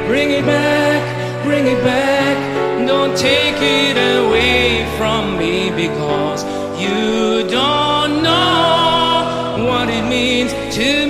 bring it back. Don't take it away from me, because you don't know what it means to